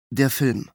Der Film.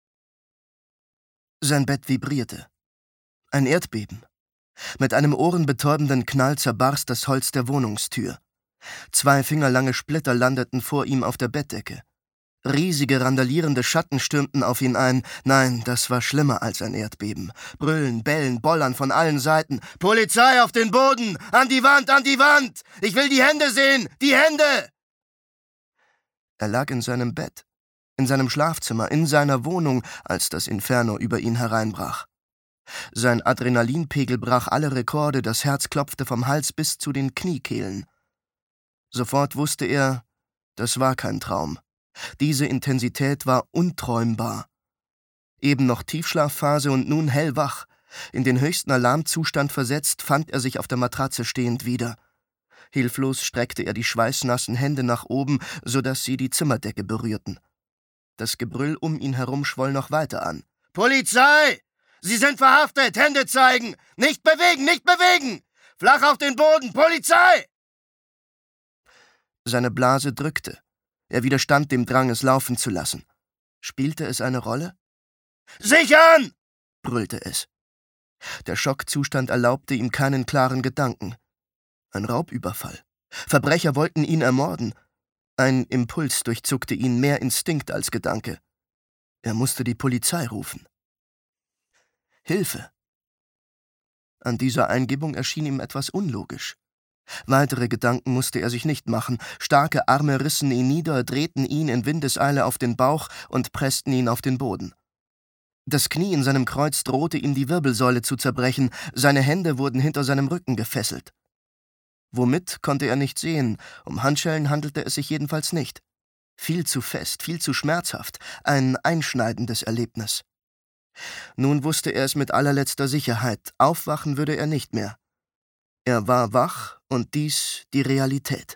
Sein Bett vibrierte. Ein Erdbeben. Mit einem ohrenbetäubenden Knall zerbarst das Holz der Wohnungstür. 2 fingerlange Splitter landeten vor ihm auf der Bettdecke. Riesige, randalierende Schatten stürmten auf ihn ein. Nein, das war schlimmer als ein Erdbeben. Brüllen, bellen, bollern von allen Seiten. »Polizei auf den Boden! An die Wand, an die Wand! Ich will die Hände sehen! Die Hände!« Er lag in seinem Bett, in seinem Schlafzimmer, in seiner Wohnung, als das Inferno über ihn hereinbrach. Sein Adrenalinpegel brach alle Rekorde, das Herz klopfte vom Hals bis zu den Kniekehlen. Sofort wusste er, das war kein Traum. Diese Intensität war unträumbar. Eben noch Tiefschlafphase und nun hellwach. In den höchsten Alarmzustand versetzt, fand er sich auf der Matratze stehend wieder. Hilflos streckte er die schweißnassen Hände nach oben, sodass sie die Zimmerdecke berührten. Das Gebrüll um ihn herum schwoll noch weiter an. »Polizei! Sie sind verhaftet! Hände zeigen! Nicht bewegen! Nicht bewegen! Flach auf den Boden! Polizei!« Seine Blase drückte. Er widerstand dem Drang, es laufen zu lassen. Spielte es eine Rolle? »Sichern!« brüllte es. Der Schockzustand erlaubte ihm keinen klaren Gedanken. Ein Raubüberfall. Verbrecher wollten ihn ermorden. Ein Impuls durchzuckte ihn, mehr Instinkt als Gedanke. Er musste die Polizei rufen. Hilfe! An dieser Eingebung erschien ihm etwas unlogisch. Weitere Gedanken musste er sich nicht machen. Starke Arme rissen ihn nieder, drehten ihn in Windeseile auf den Bauch und pressten ihn auf den Boden. Das Knie in seinem Kreuz drohte ihm die Wirbelsäule zu zerbrechen, seine Hände wurden hinter seinem Rücken gefesselt. Womit, konnte er nicht sehen, um Handschellen handelte es sich jedenfalls nicht. Viel zu fest, viel zu schmerzhaft, ein einschneidendes Erlebnis. Nun wusste er es mit allerletzter Sicherheit, aufwachen würde er nicht mehr. Er war wach und dies die Realität.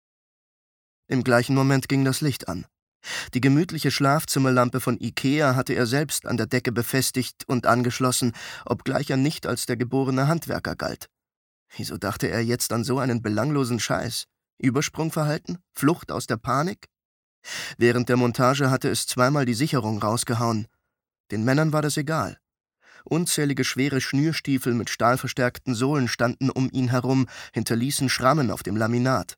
Im gleichen Moment ging das Licht an. Die gemütliche Schlafzimmerlampe von Ikea hatte er selbst an der Decke befestigt und angeschlossen, obgleich er nicht als der geborene Handwerker galt. Wieso dachte er jetzt an so einen belanglosen Scheiß? Übersprungverhalten? Flucht aus der Panik? Während der Montage hatte es zweimal die Sicherung rausgehauen. Den Männern war das egal. Unzählige schwere Schnürstiefel mit stahlverstärkten Sohlen standen um ihn herum, hinterließen Schrammen auf dem Laminat.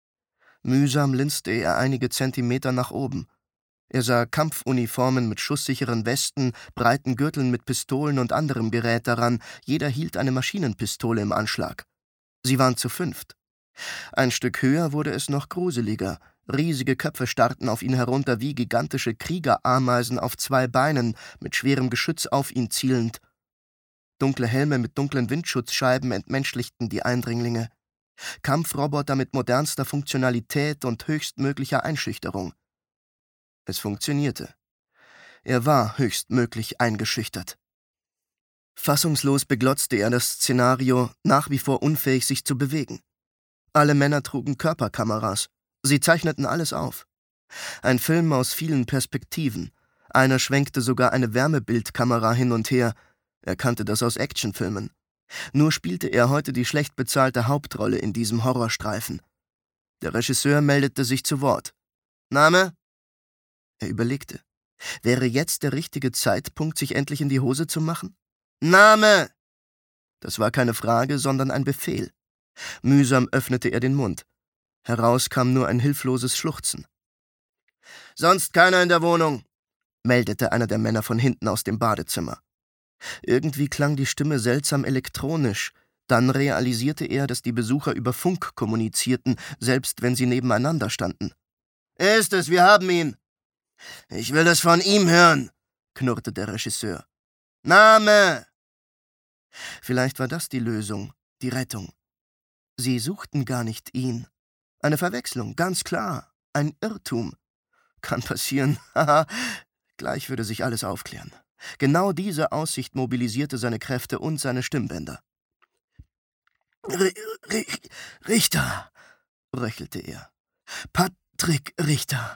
Mühsam linste er einige Zentimeter nach oben. Er sah Kampfuniformen mit schusssicheren Westen, breiten Gürteln mit Pistolen und anderem Gerät daran, jeder hielt eine Maschinenpistole im Anschlag. Sie waren zu 5. Ein Stück höher wurde es noch gruseliger. Riesige Köpfe starrten auf ihn herunter wie gigantische Kriegerameisen auf 2 Beinen, mit schwerem Geschütz auf ihn zielend. Dunkle Helme mit dunklen Windschutzscheiben entmenschlichten die Eindringlinge. Kampfroboter mit modernster Funktionalität und höchstmöglicher Einschüchterung. Es funktionierte. Er war höchstmöglich eingeschüchtert. Fassungslos beglotzte er das Szenario, nach wie vor unfähig, sich zu bewegen. Alle Männer trugen Körperkameras. Sie zeichneten alles auf. Ein Film aus vielen Perspektiven. Einer schwenkte sogar eine Wärmebildkamera hin und her. Er kannte das aus Actionfilmen. Nur spielte er heute die schlecht bezahlte Hauptrolle in diesem Horrorstreifen. Der Regisseur meldete sich zu Wort. »Name?« Er überlegte. Wäre jetzt der richtige Zeitpunkt, sich endlich in die Hose zu machen? »Name!« Das war keine Frage, sondern ein Befehl. Mühsam öffnete er den Mund. Heraus kam nur ein hilfloses Schluchzen. »Sonst keiner in der Wohnung«, meldete einer der Männer von hinten aus dem Badezimmer. Irgendwie klang die Stimme seltsam elektronisch. Dann realisierte er, dass die Besucher über Funk kommunizierten, selbst wenn sie nebeneinander standen. »Er ist es, wir haben ihn!« »Ich will es von ihm hören«, knurrte der Regisseur. »Name!« Vielleicht war das die Lösung, die Rettung. Sie suchten gar nicht ihn. Eine Verwechslung, ganz klar. Ein Irrtum. Kann passieren, haha. Gleich würde sich alles aufklären. Genau diese Aussicht mobilisierte seine Kräfte und seine Stimmbänder. »Richter«, röchelte er. »Patrick Richter.«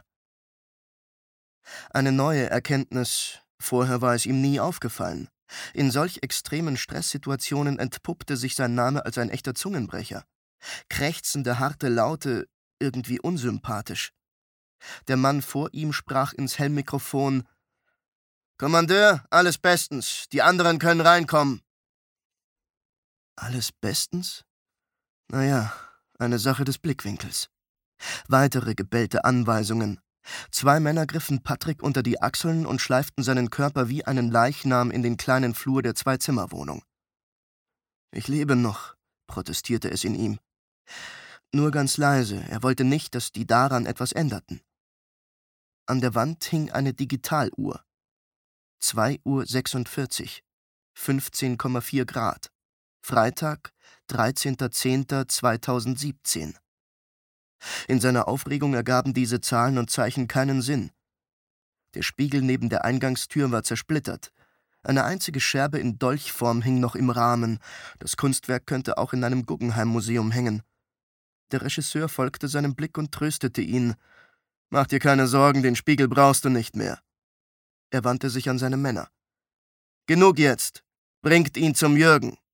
Eine neue Erkenntnis. Vorher war es ihm nie aufgefallen. In solch extremen Stresssituationen entpuppte sich sein Name als ein echter Zungenbrecher. Krächzende, harte Laute, irgendwie unsympathisch. Der Mann vor ihm sprach ins Helmmikrofon: »Kommandeur, alles bestens. Die anderen können reinkommen.« Alles bestens? Naja, eine Sache des Blickwinkels. Weitere gebellte Anweisungen. 2 Männer griffen Patrick unter die Achseln und schleiften seinen Körper wie einen Leichnam in den kleinen Flur der 2-Zimmer-Wohnung. »Ich lebe noch«, protestierte es in ihm. Nur ganz leise, er wollte nicht, dass die daran etwas änderten. An der Wand hing eine Digitaluhr. 2:46 Uhr, 15,4 Grad. Freitag, 13.10.2017. In seiner Aufregung ergaben diese Zahlen und Zeichen keinen Sinn. Der Spiegel neben der Eingangstür war zersplittert. Eine einzige Scherbe in Dolchform hing noch im Rahmen. Das Kunstwerk könnte auch in einem Guggenheim-Museum hängen. Der Regisseur folgte seinem Blick und tröstete ihn. »Mach dir keine Sorgen, den Spiegel brauchst du nicht mehr.« Er wandte sich an seine Männer. »Genug jetzt! Bringt ihn zum Jürgen!«